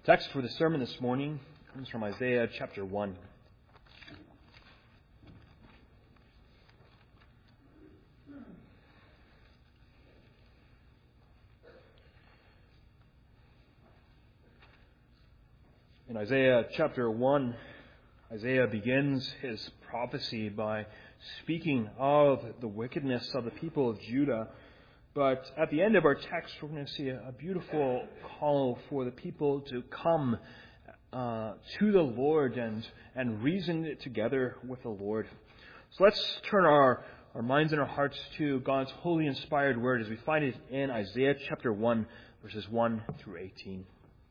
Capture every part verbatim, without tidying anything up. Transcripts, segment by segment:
Text for the sermon this morning comes from Isaiah chapter one. In Isaiah chapter one, Isaiah begins his prophecy by speaking of the wickedness of the people of Judah. But at the end of our text, we're going to see a beautiful call for the people to come uh, to the Lord and, and reason it together with the Lord. So let's turn our, our minds and our hearts to God's holy inspired word as we find it in Isaiah chapter one, verses one through eighteen.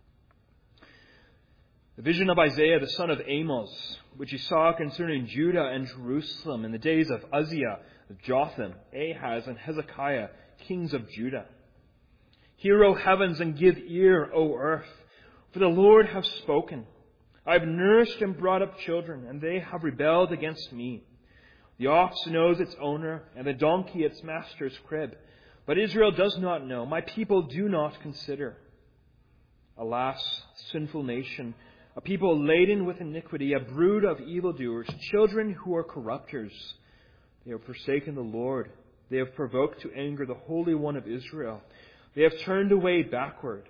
The vision of Isaiah, the son of Amos, which he saw concerning Judah and Jerusalem in the days of Uzziah, Jotham, Ahaz, and Hezekiah, kings of Judah. Hear, O heavens, and give ear, O earth, for the Lord hath spoken. I have nursed and brought up children, and they have rebelled against me. The ox knows its owner, and the donkey its master's crib. But Israel does not know, my people do not consider. Alas, sinful nation, a people laden with iniquity, a brood of evildoers, children who are corrupters. They have forsaken the Lord. They have provoked to anger the Holy One of Israel. They have turned away backward.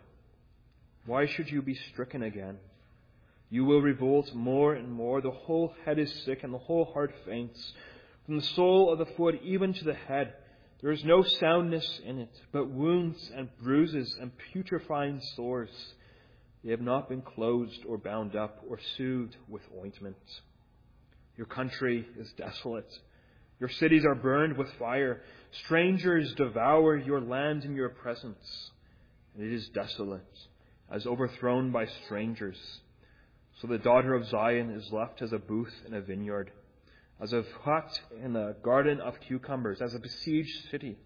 Why should you be stricken again? You will revolt more and more. The whole head is sick and the whole heart faints. From the sole of the foot even to the head, there is no soundness in it, but wounds and bruises and putrefying sores. They have not been closed or bound up or soothed with ointment. Your country is desolate. Your cities are burned with fire. Strangers devour your land in your presence. And it is desolate, as overthrown by strangers. So the daughter of Zion is left as a booth in a vineyard, as a hut in a garden of cucumbers, as a besieged city.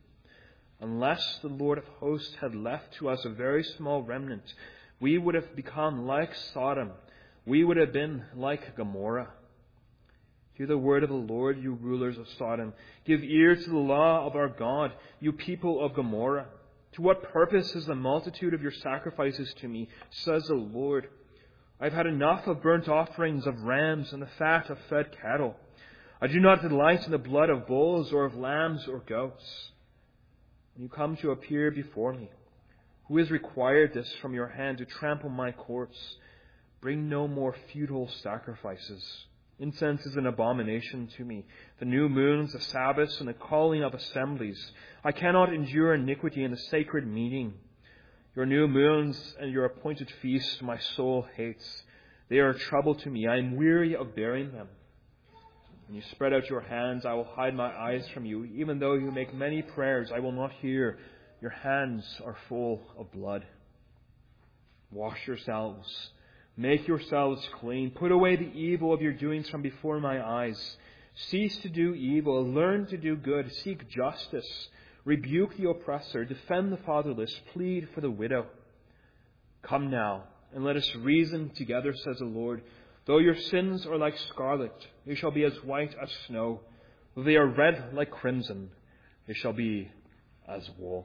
Unless the Lord of hosts had left to us a very small remnant, we would have become like Sodom. We would have been like Gomorrah. Hear the word of the Lord, you rulers of Sodom. Give ear to the law of our God, you people of Gomorrah. To what purpose is the multitude of your sacrifices to me, says the Lord? I've had enough of burnt offerings of rams and the fat of fed cattle. I do not delight in the blood of bulls or of lambs or goats. When you come to appear before me, who has required this from your hand to trample my courts? Bring no more futile sacrifices. Incense is an abomination to me. The new moons, the Sabbaths, and the calling of assemblies. I cannot endure iniquity in the sacred meeting. Your new moons and your appointed feasts my soul hates. They are a trouble to me. I am weary of bearing them. When you spread out your hands, I will hide my eyes from you. Even though you make many prayers, I will not hear. Your hands are full of blood. Wash yourselves. Make yourselves clean. Put away the evil of your doings from before my eyes. Cease to do evil. Learn to do good. Seek justice. Rebuke the oppressor. Defend the fatherless. Plead for the widow. Come now, and let us reason together, says the Lord. Though your sins are like scarlet, they shall be as white as snow. Though they are red like crimson, they shall be as wool.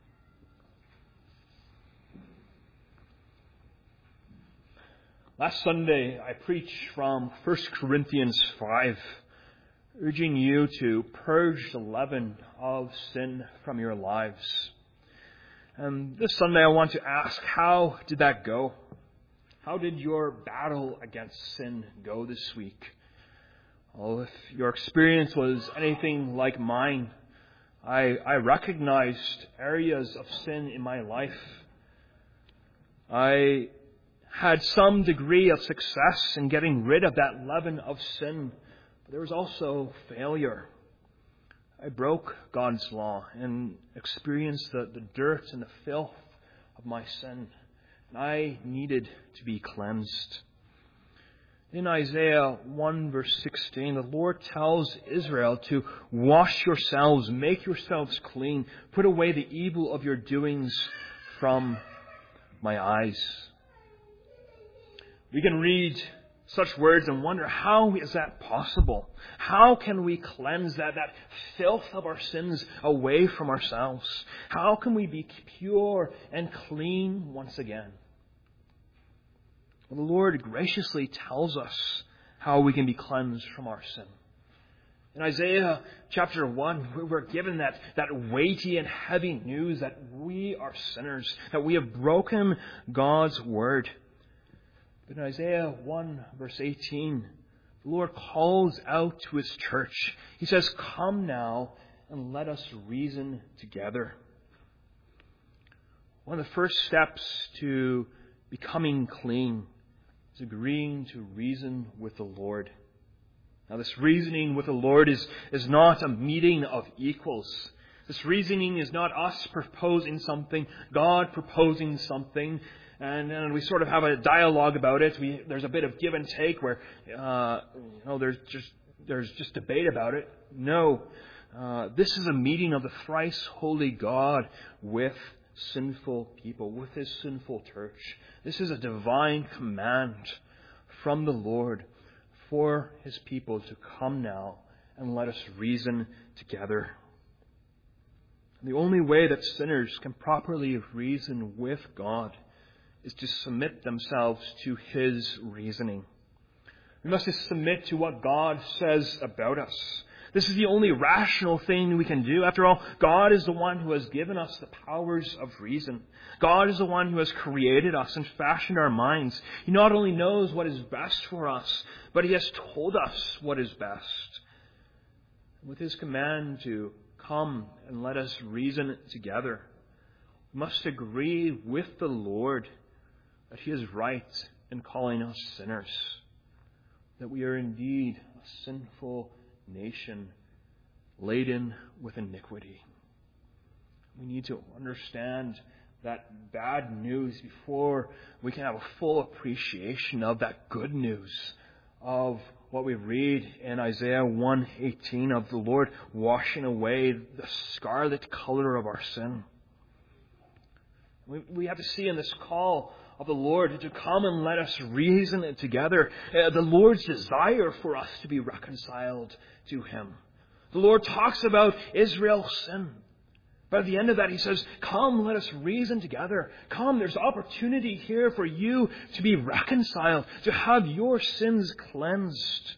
Last Sunday, I preached from First Corinthians five, urging you to purge the leaven of sin from your lives. And this Sunday, I want to ask, how did that go? How did your battle against sin go this week? Well, if your experience was anything like mine, I, I recognized areas of sin in my life. I had some degree of success in getting rid of that leaven of sin, but there was also failure. I broke God's law and experienced the, the dirt and the filth of my sin, and I needed to be cleansed. In Isaiah one verse sixteen, the Lord tells Israel to wash yourselves, make yourselves clean, put away the evil of your doings from my eyes. We can read such words and wonder, how is that possible? How can we cleanse that, that filth of our sins away from ourselves? How can we be pure and clean once again? The Lord graciously tells us how we can be cleansed from our sin. In Isaiah chapter one, we're given that, that weighty and heavy news that we are sinners, that we have broken God's word. But in Isaiah one, verse eighteen, the Lord calls out to His church. He says, "Come now and let us reason together." One of the first steps to becoming clean is agreeing to reason with the Lord. Now, this reasoning with the Lord is, is not a meeting of equals. This reasoning is not us proposing something, God proposing something, and, and we sort of have a dialogue about it. We, there's a bit of give and take where uh, you know there's just there's just debate about it. No, uh, this is a meeting of the thrice holy God with sinful people, with His sinful church. This is a divine command from the Lord for His people to come now and let us reason together. The only way that sinners can properly reason with God is to submit themselves to His reasoning. We must submit to what God says about us. This is the only rational thing we can do. After all, God is the one who has given us the powers of reason. God is the one who has created us and fashioned our minds. He not only knows what is best for us, but He has told us what is best. With His command to come and let us reason together, we must agree with the Lord that He is right in calling us sinners, that we are indeed a sinful nation laden with iniquity. We need to understand that bad news before we can have a full appreciation of that good news of what we read in Isaiah one eighteen of the Lord washing away the scarlet color of our sin. We, we have to see in this call of the Lord to come and let us reason together uh, the Lord's desire for us to be reconciled to Him. The Lord talks about Israel's sin. But at the end of that, He says, "Come, let us reason together. Come, there's opportunity here for you to be reconciled, to have your sins cleansed."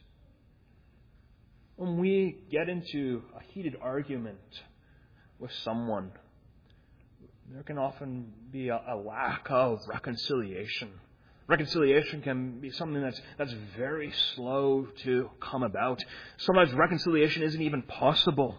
When we get into a heated argument with someone, there can often be a, a lack of reconciliation. Reconciliation can be something that's that's very slow to come about. Sometimes reconciliation isn't even possible.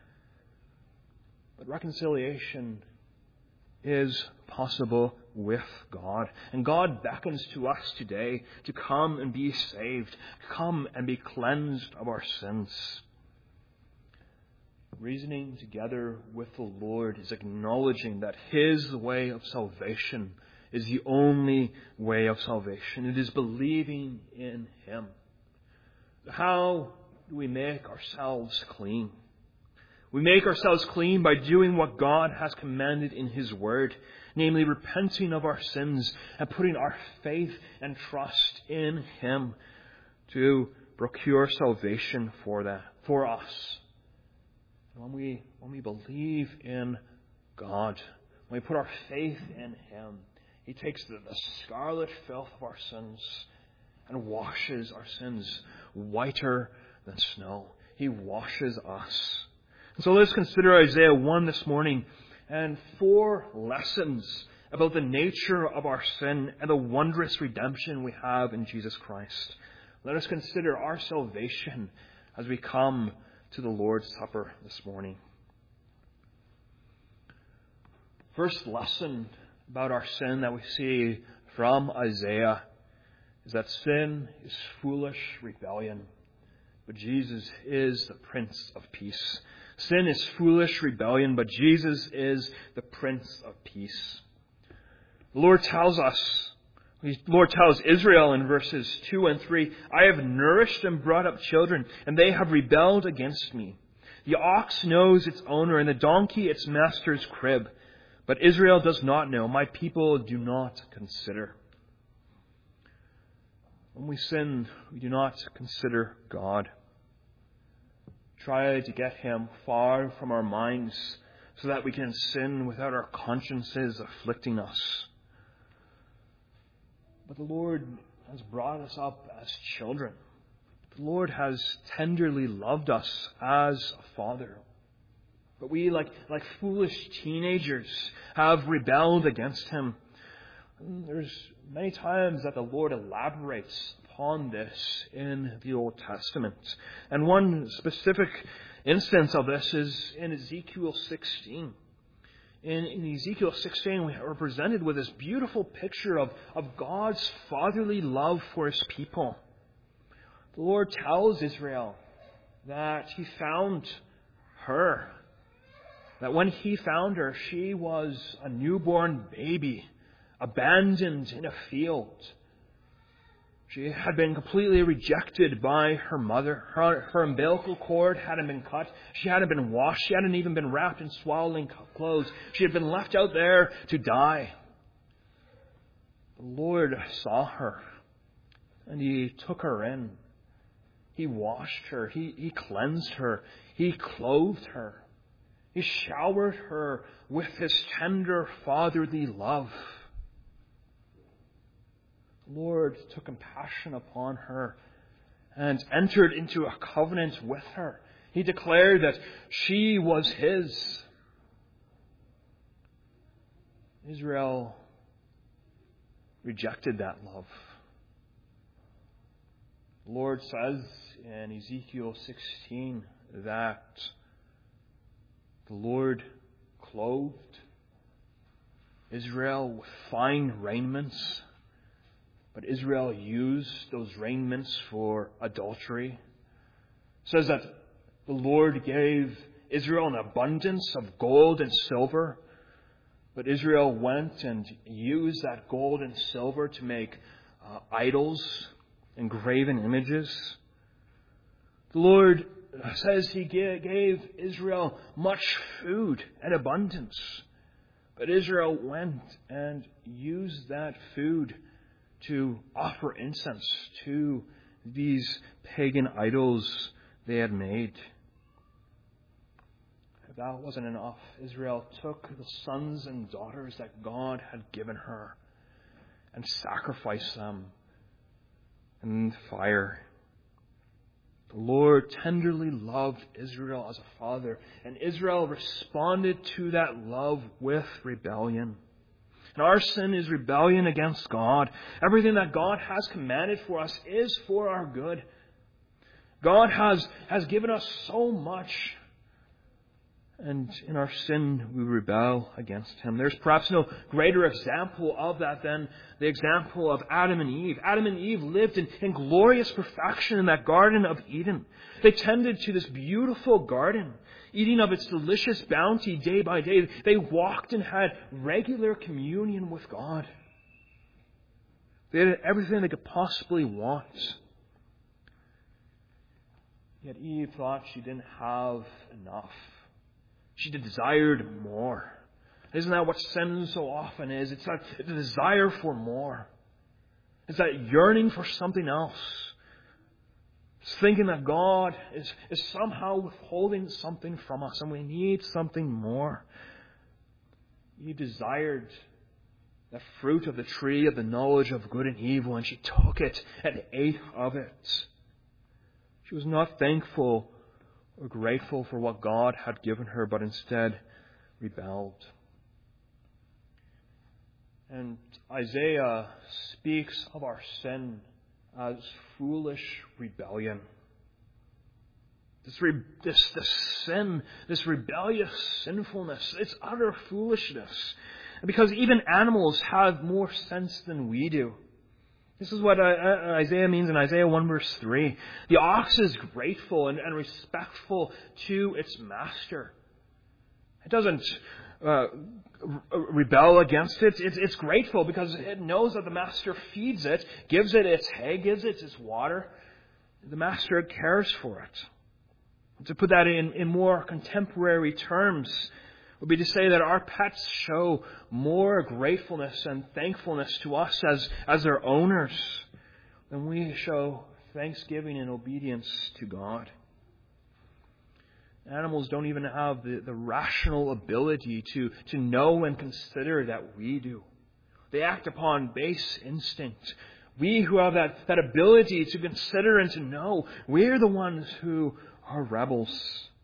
But reconciliation is possible with God. And God beckons to us today to come and be saved, come and be cleansed of our sins. Reasoning together with the Lord is acknowledging that His way of salvation is the only way of salvation. It is believing in Him. How do we make ourselves clean? We make ourselves clean by doing what God has commanded in His Word, namely repenting of our sins and putting our faith and trust in Him to procure salvation for that, for us. When we, when we believe in God, when we put our faith in Him, He takes the, the scarlet filth of our sins and washes our sins whiter than snow. He washes us. And so let's consider Isaiah one this morning and four lessons about the nature of our sin and the wondrous redemption we have in Jesus Christ. Let us consider our salvation as we come to the Lord's Supper this morning. First lesson about our sin that we see from Isaiah is that sin is foolish rebellion, but Jesus is the Prince of Peace. Sin is foolish rebellion, but Jesus is the Prince of Peace. The Lord tells us, the Lord tells Israel in verses two and three, "I have nourished and brought up children, and they have rebelled against me. The ox knows its owner, and the donkey its master's crib. But Israel does not know. My people do not consider." When we sin, we do not consider God. Try to get Him far from our minds so that we can sin without our consciences afflicting us. But the Lord has brought us up as children. The Lord has tenderly loved us as a father. But we, like, like foolish teenagers, have rebelled against Him. And there's many times that the Lord elaborates upon this in the Old Testament. And one specific instance of this is in Ezekiel sixteen. In, in Ezekiel sixteen, we are presented with this beautiful picture of, of God's fatherly love for His people. The Lord tells Israel that He found her, that when He found her, she was a newborn baby, abandoned in a field. She had been completely rejected by her mother. Her, her umbilical cord hadn't been cut. She hadn't been washed. She hadn't even been wrapped in swaddling clothes. She had been left out there to die. The Lord saw her, and He took her in. He washed her. He, he cleansed her. He clothed her. He showered her with His tender fatherly love. The Lord took compassion upon her and entered into a covenant with her. He declared that she was His. Israel rejected that love. The Lord says in Ezekiel sixteen that the Lord clothed Israel with fine raiments, but Israel used those raiments for adultery. It says that the Lord gave Israel an abundance of gold and silver, but Israel went and used that gold and silver to make uh, idols and graven images. The Lord says He gave Israel much food and abundance, but Israel went and used that food to offer incense to these pagan idols they had made. If that wasn't enough, Israel took the sons and daughters that God had given her and sacrificed them in fire. The Lord tenderly loved Israel as a father, and Israel responded to that love with rebellion. And our sin is rebellion against God. Everything that God has commanded for us is for our good. God has, has given us so much, and in our sin we rebel against Him. There's perhaps no greater example of that than the example of Adam and Eve. Adam and Eve lived in, in glorious perfection in that Garden of Eden. They tended to this beautiful garden, eating of its delicious bounty day by day. They walked and had regular communion with God. They had everything they could possibly want. Yet Eve thought she didn't have enough. She desired more. Isn't that what sin so often is? It's that the desire for more. It's that yearning for something else. It's thinking that God is, is somehow withholding something from us and we need something more. Eve desired the fruit of the tree of the knowledge of good and evil, and she took it and ate of it. She was not thankful or grateful for what God had given her, but instead rebelled. And Isaiah speaks of our sin as foolish rebellion. This, re- this, this sin, this rebellious sinfulness, it's utter foolishness. Because even animals have more sense than we do. This is what Isaiah means in Isaiah one verse three. The ox is grateful and, and respectful to its master. It doesn't uh, rebel against it. It's, it's grateful because it knows that the master feeds it, gives it its hay, gives it its water. The master cares for it. To put that in, in more contemporary terms, would be to say that our pets show more gratefulness and thankfulness to us as, as their owners than we show thanksgiving and obedience to God. Animals don't even have the, the rational ability to, to know and consider that we do. They act upon base instinct. We who have that, that ability to consider and to know, we're the ones who are rebels.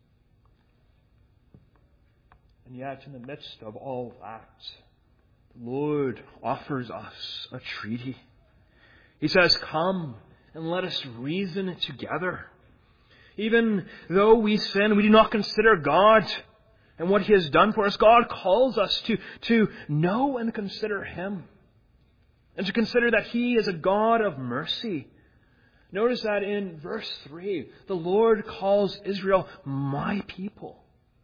And yet, in the midst of all that, the Lord offers us a treaty. He says, "Come and let us reason together." Even though we sin, we do not consider God and what He has done for us. God calls us to, to know and consider Him. And to consider that He is a God of mercy. Notice that in verse three, the Lord calls Israel my people.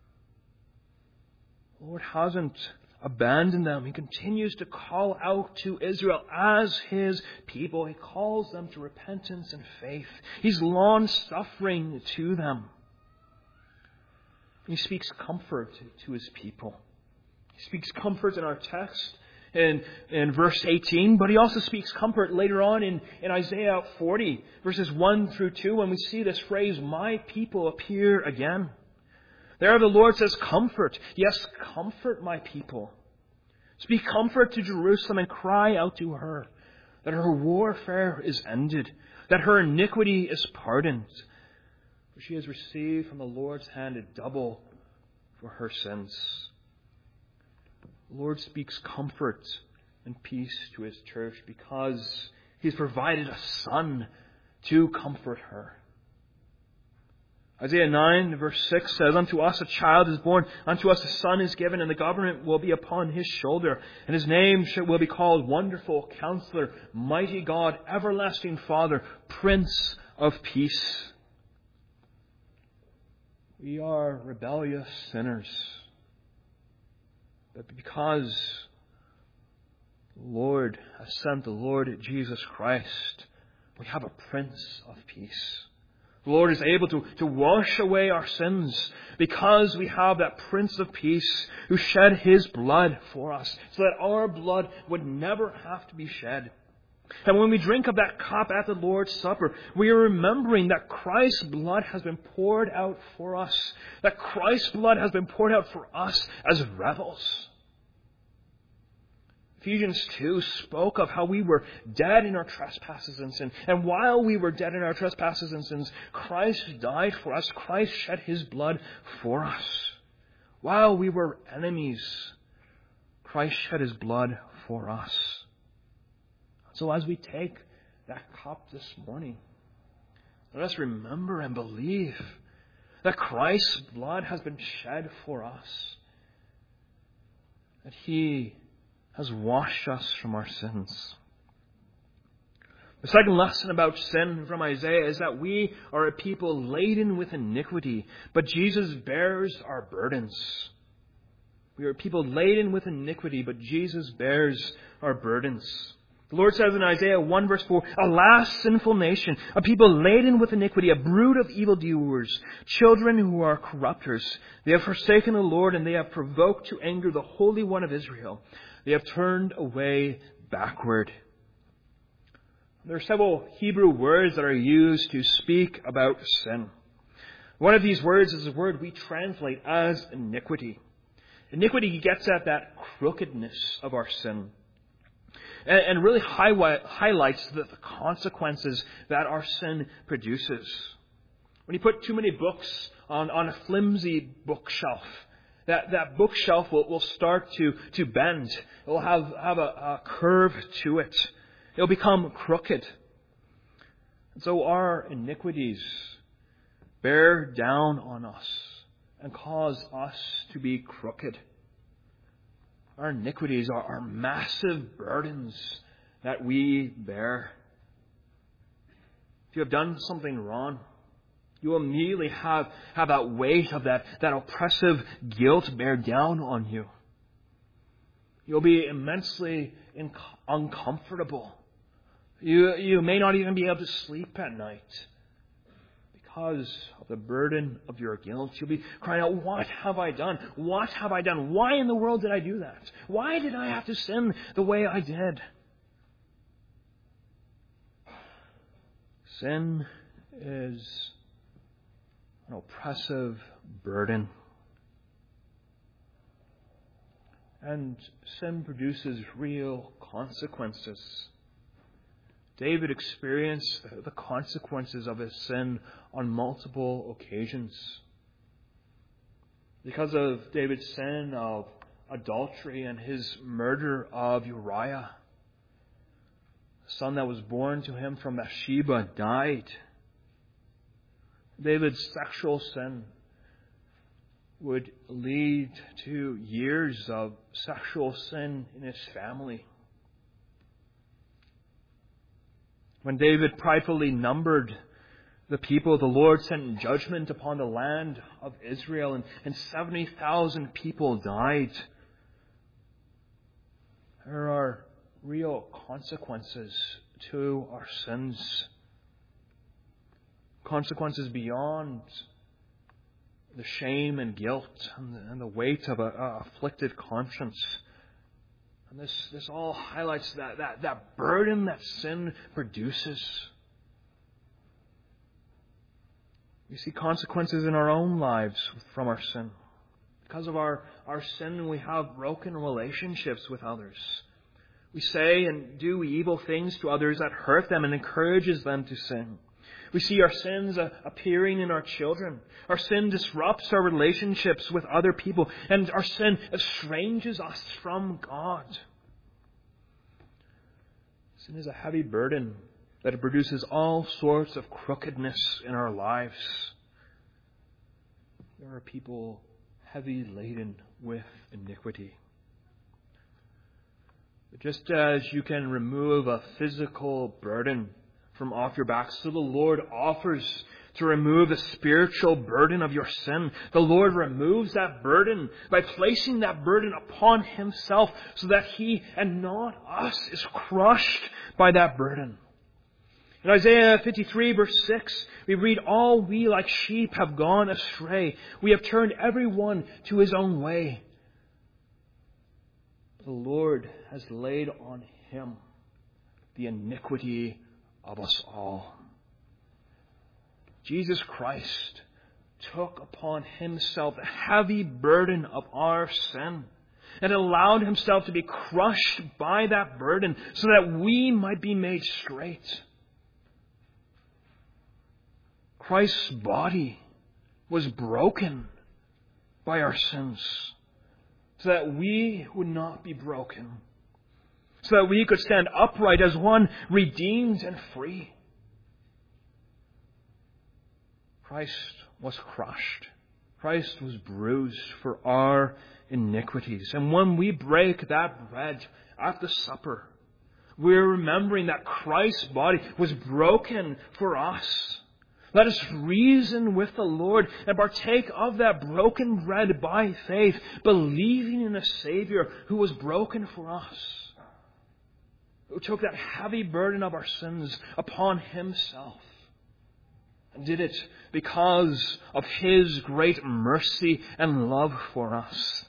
The Lord hasn't abandoned them. He continues to call out to Israel as His people. He calls them to repentance and faith. He's long-suffering to them. He speaks comfort to His people. He speaks comfort in our text in, in verse eighteen, but He also speaks comfort later on in, in Isaiah forty, verses one through two, when we see this phrase, "My people," appear again. There the Lord says, "Comfort." Yes, comfort my people. Speak comfort to Jerusalem and cry out to her that her warfare is ended, that her iniquity is pardoned. For she has received from the Lord's hand a double for her sins. The Lord speaks comfort and peace to His church because He's provided a son to comfort her. Isaiah nine verse six says, "Unto us a child is born, unto us a son is given, and the government will be upon His shoulder. And His name will be called Wonderful Counselor, Mighty God, Everlasting Father, Prince of Peace." We are rebellious sinners. But because the Lord has sent the Lord Jesus Christ, we have a Prince of Peace. The Lord is able to, to wash away our sins because we have that Prince of Peace who shed His blood for us so that our blood would never have to be shed. And when we drink of that cup at the Lord's Supper, we are remembering that Christ's blood has been poured out for us. That Christ's blood has been poured out for us as rebels. Ephesians two spoke of how we were dead in our trespasses and sin. And while we were dead in our trespasses and sins, Christ died for us. Christ shed His blood for us. While we were enemies, Christ shed His blood for us. So as we take that cup this morning, let us remember and believe that Christ's blood has been shed for us. That He has washed us from our sins. The second lesson about sin from Isaiah is that we are a people laden with iniquity, but Jesus bears our burdens. We are a people laden with iniquity, but Jesus bears our burdens. The Lord says in Isaiah one verse four, "Alas, sinful nation, a people laden with iniquity, a brood of evildoers, children who are corrupters. They have forsaken the Lord, and they have provoked to anger the Holy One of Israel. They have turned away backward." There are several Hebrew words that are used to speak about sin. One of these words is a word we translate as iniquity. Iniquity gets at that crookedness of our sin. And, and really highlight, highlights the, the consequences that our sin produces. When you put too many books on, on a flimsy bookshelf, That, that bookshelf will, will start to, to bend. It will have, have a, a curve to it. It will become crooked. And so our iniquities bear down on us and cause us to be crooked. Our iniquities are, are massive burdens that we bear. If you have done something wrong, you will immediately have, have that weight of that, that oppressive guilt bear down on you. You'll be immensely inc- uncomfortable. You, you may not even be able to sleep at night because of the burden of your guilt. You'll be crying out, "What have I done? What have I done? Why in the world did I do that? Why did I have to sin the way I did?" Sin is an oppressive burden. And sin produces real consequences. David experienced the consequences of his sin on multiple occasions. Because of David's sin of adultery and his murder of Uriah, the son that was born to him from Bathsheba died. David's sexual sin would lead to years of sexual sin in his family. When David pridefully numbered the people, the Lord sent judgment upon the land of Israel, and, and seventy thousand people died. There are real consequences to our sins. Consequences beyond the shame and guilt and the, and the weight of an afflicted conscience. And this, this all highlights that, that, that burden that sin produces. We see consequences in our own lives from our sin. Because of our, our sin, we have broken relationships with others. We say and do evil things to others that hurt them and encourages them to sin. We see our sins uh, appearing in our children. Our sin disrupts our relationships with other people, and our sin estranges us from God. Sin is a heavy burden that produces all sorts of crookedness in our lives. There are people heavy laden with iniquity. But just as you can remove a physical burden from off your back, so the Lord offers to remove the spiritual burden of your sin. The Lord removes that burden by placing that burden upon Himself, so that He and not us is crushed by that burden. In Isaiah fifty-three verse six, we read, "All we like sheep have gone astray. We have turned every one to his own way. The Lord has laid on Him the iniquity of us all." Jesus Christ took upon Himself the heavy burden of our sin and allowed Himself to be crushed by that burden so that we might be made straight. Christ's body was broken by our sins so that we would not be broken, so that we could stand upright as one redeemed and free. Christ was crushed. Christ was bruised for our iniquities. And when we break that bread at the supper, we're remembering that Christ's body was broken for us. Let us reason with the Lord and partake of that broken bread by faith, believing in a Savior who was broken for us, who took that heavy burden of our sins upon Himself, and did it because of His great mercy and love for us.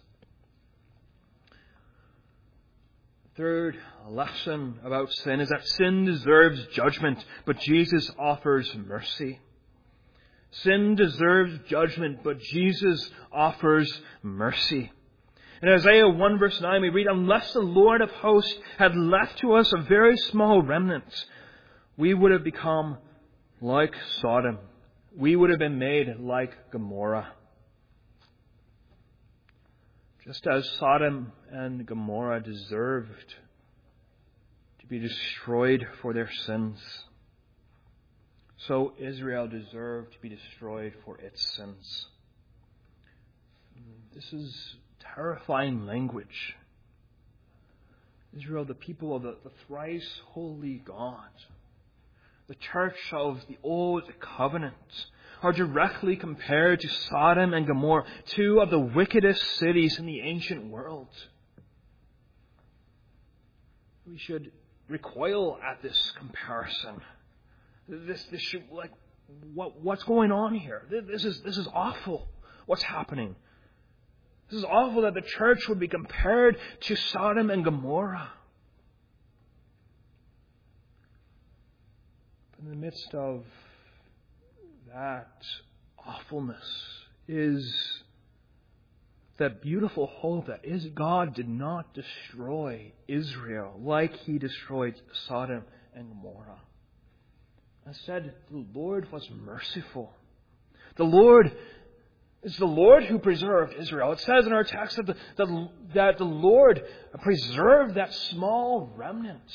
The third lesson about sin is that sin deserves judgment, but Jesus offers mercy. Sin deserves judgment, but Jesus offers mercy. In Isaiah one verse nine we read, "Unless the Lord of hosts had left to us a very small remnant, we would have become like Sodom. We would have been made like Gomorrah." Just as Sodom and Gomorrah deserved to be destroyed for their sins, so Israel deserved to be destroyed for its sins. This is terrifying language. Israel, the people of the, the thrice holy God, the church of the Old Covenant, are directly compared to Sodom and Gomorrah, two of the wickedest cities in the ancient world. We should recoil at this comparison. This, this should, like, what, what's going on here? This is, this is awful. What's happening? This is awful that the church would be compared to Sodom and Gomorrah. In the midst of that awfulness is that beautiful hope that is God did not destroy Israel like He destroyed Sodom and Gomorrah. Instead, the Lord was merciful. The Lord is the Lord who preserved Israel. It says in our text that the, the, that the Lord preserved that small remnant.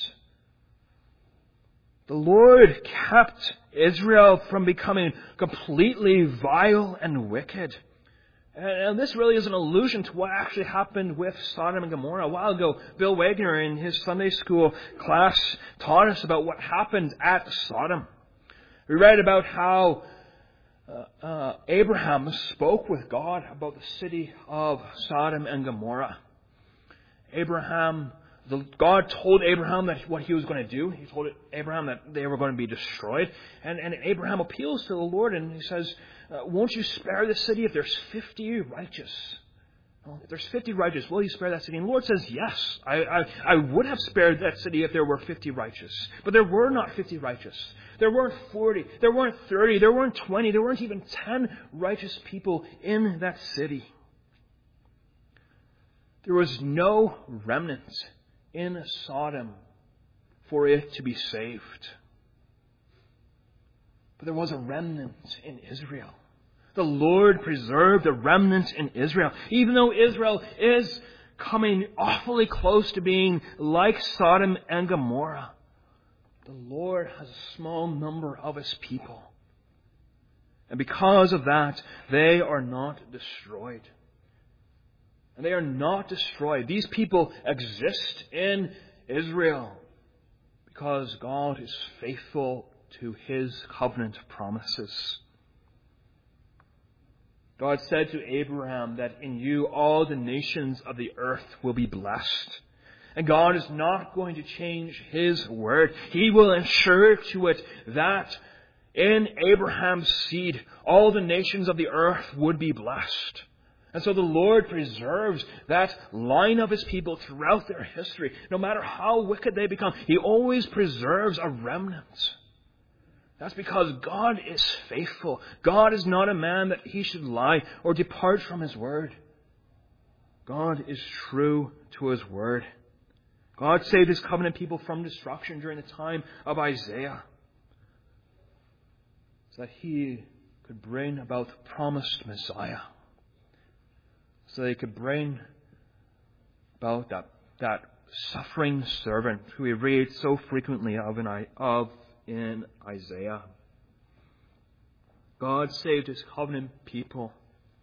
The Lord kept Israel from becoming completely vile and wicked. And this really is an allusion to what actually happened with Sodom and Gomorrah. A while ago, Bill Wagner in his Sunday school class taught us about what happened at Sodom. We read about how uh, uh, Abraham spoke with God about the city of Sodom and Gomorrah. Abraham, the, God told Abraham that what he was going to do. He told Abraham that they were going to be destroyed. And, and Abraham appeals to the Lord and he says, Uh, won't you spare the city if there's fifty righteous? Well, if there's fifty righteous, will you spare that city? And the Lord says, yes, I, I, I would have spared that city if there were fifty righteous. But there were not fifty righteous. There weren't forty. There weren't thirty. There weren't twenty. There weren't even ten righteous people in that city. There was no remnant in Sodom for it to be saved. But there was a remnant in Israel. The Lord preserved a remnant in Israel. Even though Israel is coming awfully close to being like Sodom and Gomorrah, the Lord has a small number of His people. And because of that, they are not destroyed. And they are not destroyed. These people exist in Israel because God is faithful to His covenant promises. God said to Abraham that in you all the nations of the earth will be blessed. And God is not going to change His word. He will ensure to it that in Abraham's seed all the nations of the earth would be blessed. And so the Lord preserves that line of His people throughout their history. No matter how wicked they become, He always preserves a remnant. That's because God is faithful. God is not a man that He should lie or depart from His word. God is true to His word. God saved His covenant people from destruction during the time of Isaiah, so that He could bring about the promised Messiah. So that He could bring about that, that suffering servant who we read so frequently of in, of in Isaiah. God saved His covenant people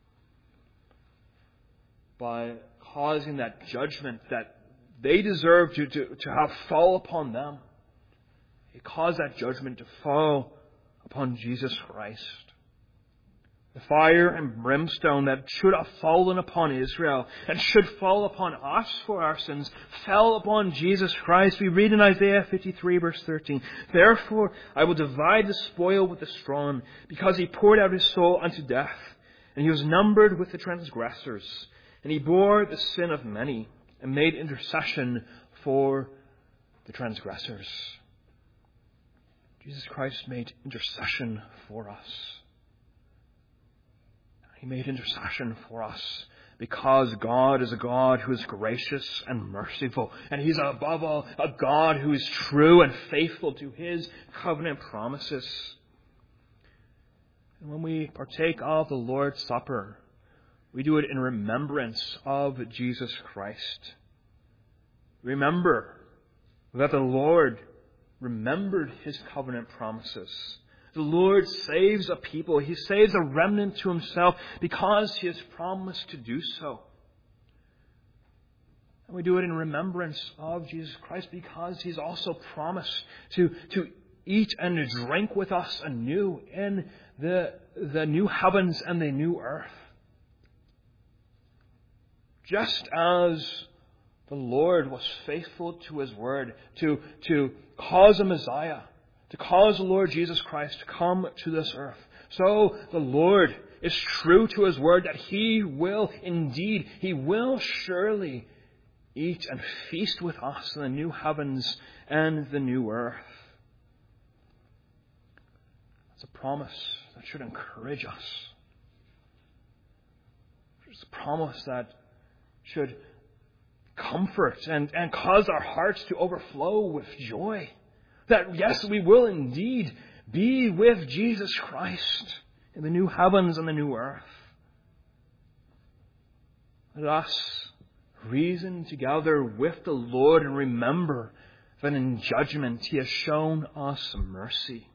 by causing that judgment that they deserve to, to, to have fall upon them. He caused that judgment to fall upon Jesus Christ. The fire and brimstone that should have fallen upon Israel and should fall upon us for our sins fell upon Jesus Christ. We read in Isaiah fifty-three verse thirteen, therefore I will divide the spoil with the strong, because He poured out His soul unto death, and He was numbered with the transgressors, and He bore the sin of many, and made intercession for the transgressors. Jesus Christ made intercession for us. He made intercession for us because God is a God who is gracious and merciful. And He's above all a God who is true and faithful to His covenant promises. And when we partake of the Lord's Supper, we do it in remembrance of Jesus Christ. Remember that the Lord remembered His covenant promises. The Lord saves a people. He saves a remnant to Himself because He has promised to do so. And we do it in remembrance of Jesus Christ because He's also promised to, to eat and drink with us anew in the, the new heavens and the new earth. Just as the Lord was faithful to His word to, to cause a Messiah, to cause the Lord Jesus Christ to come to this earth, so the Lord is true to His word that He will indeed, He will surely eat and feast with us in the new heavens and the new earth. It's a promise that should encourage us. It's a promise that should comfort and, and cause our hearts to overflow with joy. That, yes, we will indeed be with Jesus Christ in the new heavens and the new earth. Let us reason together with the Lord and remember that in judgment He has shown us mercy.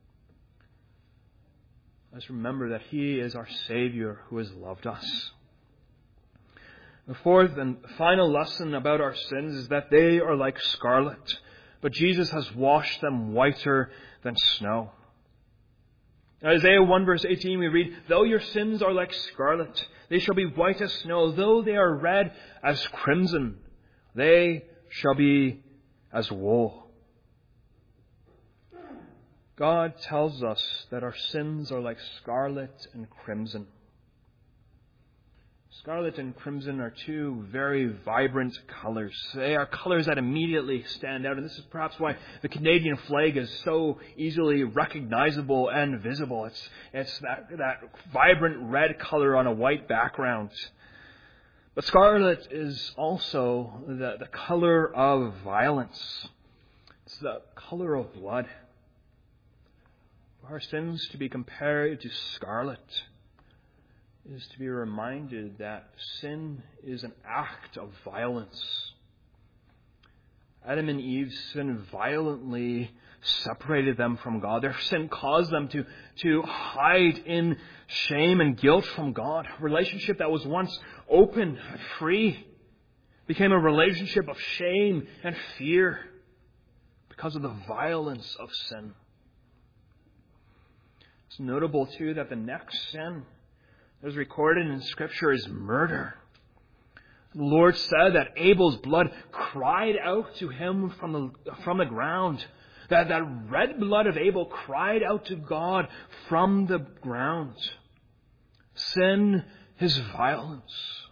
Let's remember that He is our Savior who has loved us. The fourth and final lesson about our sins is that they are like scarlet, but Jesus has washed them whiter than snow. In Isaiah one verse eighteen we read, "Though your sins are like scarlet, they shall be white as snow. Though they are red as crimson, they shall be as wool." God tells us that our sins are like scarlet and crimson. Scarlet and crimson are two very vibrant colors. They are colors that immediately stand out. And this is perhaps why the Canadian flag is so easily recognizable and visible. It's, it's that, that vibrant red color on a white background. But scarlet is also the, the color of violence. It's the color of blood. For our sins to be compared to scarlet is to be reminded that sin is an act of violence. Adam and Eve's sin violently separated them from God. Their sin caused them to, to hide in shame and guilt from God. A relationship that was once open and free became a relationship of shame and fear because of the violence of sin. It's notable, too, that the next sin that is recorded in Scripture is murder. The Lord said that Abel's blood cried out to him from the, from the ground. That, that red blood of Abel cried out to God from the ground. Sin is violence.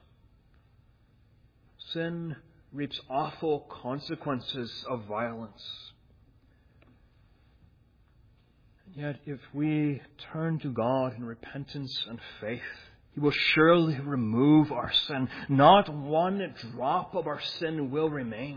Sin reaps awful consequences of violence. Yet if we turn to God in repentance and faith, He will surely remove our sin. Not one drop of our sin will remain.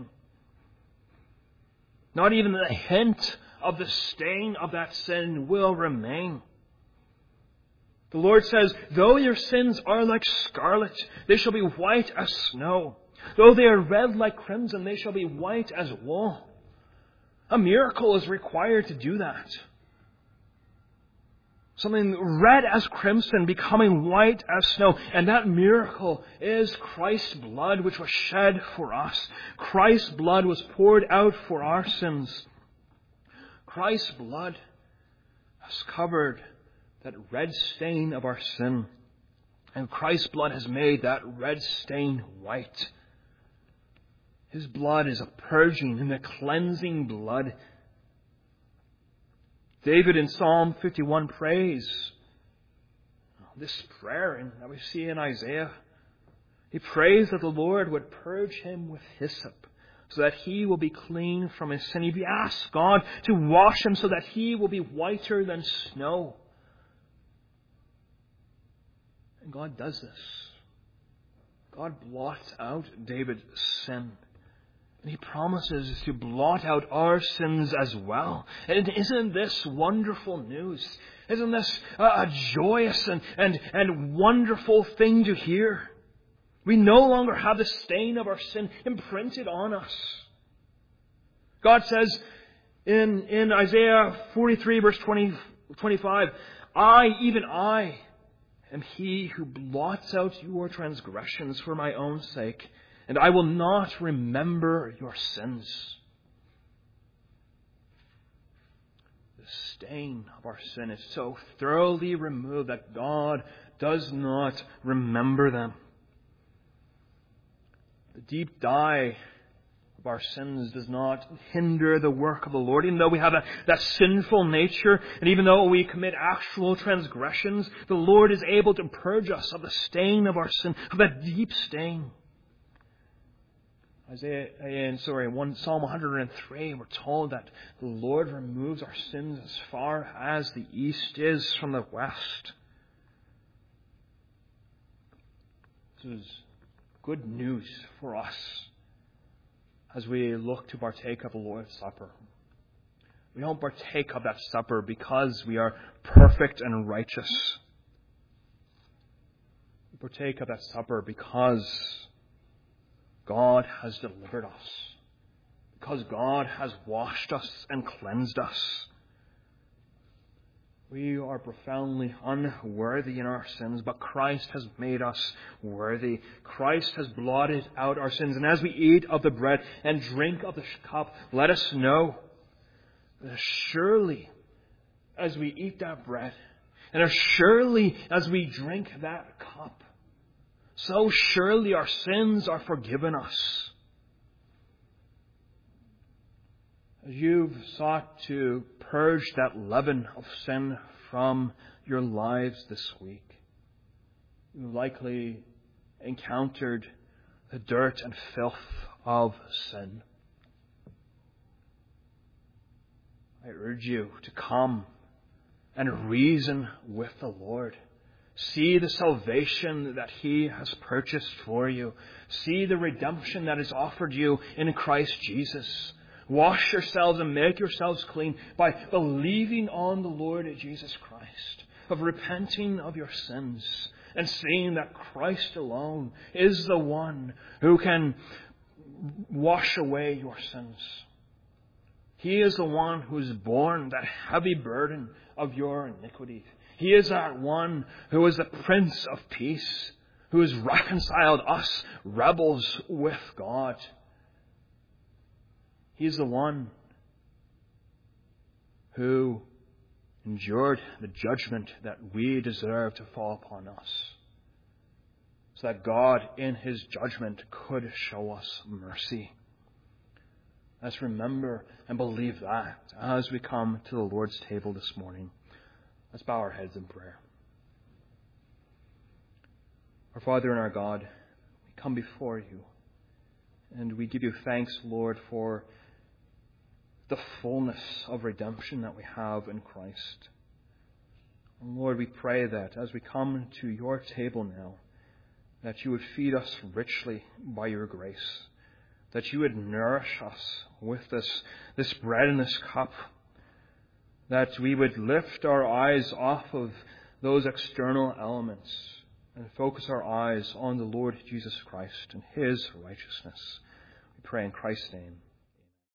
Not even a hint of the stain of that sin will remain. The Lord says, "Though your sins are like scarlet, they shall be white as snow. Though they are red like crimson, they shall be white as wool." A miracle is required to do that. Something red as crimson becoming white as snow. And that miracle is Christ's blood which was shed for us. Christ's blood was poured out for our sins. Christ's blood has covered that red stain of our sin. And Christ's blood has made that red stain white. His blood is a purging and a cleansing blood. David in Psalm fifty-one prays this prayer that we see in Isaiah. He prays that the Lord would purge him with hyssop so that he will be clean from his sin. He asks God to wash him so that he will be whiter than snow. And God does this. God blots out David's sin. And He promises to blot out our sins as well. And isn't this wonderful news? Isn't this a joyous and, and, and wonderful thing to hear? We no longer have the stain of our sin imprinted on us. God says in, in Isaiah forty-three verse twenty, twenty-five, "I, even I, am He who blots out your transgressions for my own sake. And I will not remember your sins." The stain of our sin is so thoroughly removed that God does not remember them. The deep dye of our sins does not hinder the work of the Lord. Even though we have a, that sinful nature, and even though we commit actual transgressions, the Lord is able to purge us of the stain of our sin, of that deep stain. Isaiah, in sorry, one Psalm one hundred three, we're told that the Lord removes our sins as far as the east is from the west. This is good news for us as we look to partake of the Lord's Supper. We don't partake of that supper because we are perfect and righteous. We partake of that supper because God has delivered us. Because God has washed us and cleansed us. We are profoundly unworthy in our sins, but Christ has made us worthy. Christ has blotted out our sins. And as we eat of the bread and drink of the cup, let us know that as surely as we eat that bread, and as surely as we drink that cup, so surely our sins are forgiven us. As you've sought to purge that leaven of sin from your lives this week, you've likely encountered the dirt and filth of sin. I urge you to come and reason with the Lord. See the salvation that He has purchased for you. See the redemption that is offered you in Christ Jesus. Wash yourselves and make yourselves clean by believing on the Lord Jesus Christ, of repenting of your sins and seeing that Christ alone is the one who can wash away your sins. He is the one who has borne that heavy burden of your iniquity. He is that one who is the Prince of Peace, who has reconciled us rebels with God. He is the one who endured the judgment that we deserve to fall upon us, so that God in His judgment could show us mercy. Let's remember and believe that as we come to the Lord's table this morning. Let's bow our heads in prayer. Our Father and our God, we come before you and we give you thanks, Lord, for the fullness of redemption that we have in Christ. And Lord, we pray that as we come to your table now, that you would feed us richly by your grace, that you would nourish us with this, this bread and this cup, that we would lift our eyes off of those external elements and focus our eyes on the Lord Jesus Christ and His righteousness. We pray in Christ's name.